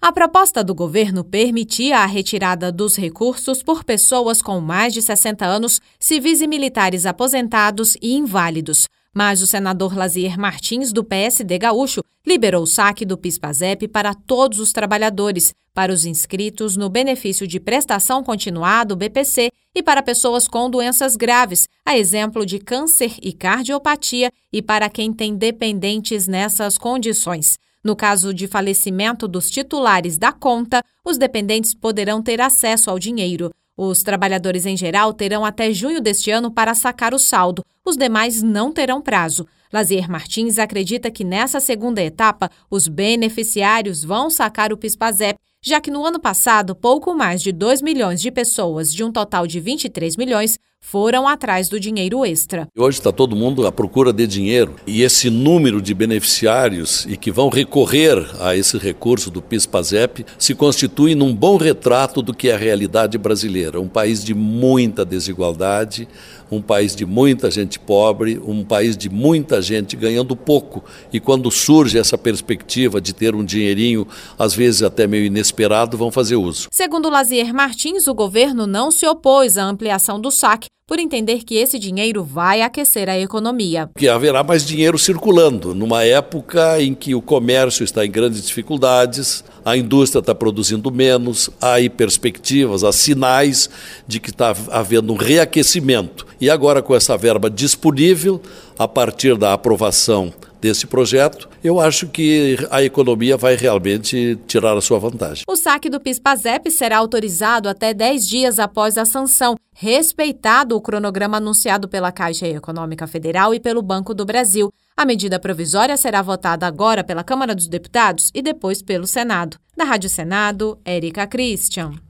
A proposta do governo permitia a retirada dos recursos por pessoas com mais de 60 anos, civis e militares aposentados e inválidos. Mas o senador Lazier Martins, do PSD gaúcho, liberou o saque do PIS/PASEP para todos os trabalhadores, para os inscritos no benefício de prestação continuada, o BPC, e para pessoas com doenças graves, a exemplo de câncer e cardiopatia, e para quem tem dependentes nessas condições. No caso de falecimento dos titulares da conta, os dependentes poderão ter acesso ao dinheiro. Os trabalhadores em geral terão até junho deste ano para sacar o saldo. Os demais não terão prazo. Lazier Martins acredita que nessa segunda etapa, os beneficiários vão sacar o PIS/PASEP, já que no ano passado, pouco mais de 2 milhões de pessoas, de um total de 23 milhões, foram atrás do dinheiro extra. Hoje está todo mundo à procura de dinheiro e esse número de beneficiários e que vão recorrer a esse recurso do PIS/PASEP se constitui num bom retrato do que é a realidade brasileira. Um país de muita desigualdade, um país de muita gente pobre, um país de muita gente ganhando pouco. E quando surge essa perspectiva de ter um dinheirinho, às vezes até meio inesperado, vão fazer uso. Segundo Lazier Martins, o governo não se opôs à ampliação do saque, por entender que esse dinheiro vai aquecer a economia. Que haverá mais dinheiro circulando, numa época em que o comércio está em grandes dificuldades, a indústria está produzindo menos, há aí perspectivas, há sinais de que está havendo um reaquecimento. E agora, com essa verba disponível, a partir da aprovação desse projeto, eu acho que a economia vai realmente tirar a sua vantagem. O saque do PIS/PASEP será autorizado até 10 dias após a sanção, respeitado o cronograma anunciado pela Caixa Econômica Federal e pelo Banco do Brasil. A medida provisória será votada agora pela Câmara dos Deputados e depois pelo Senado. Da Rádio Senado, Érica Christian.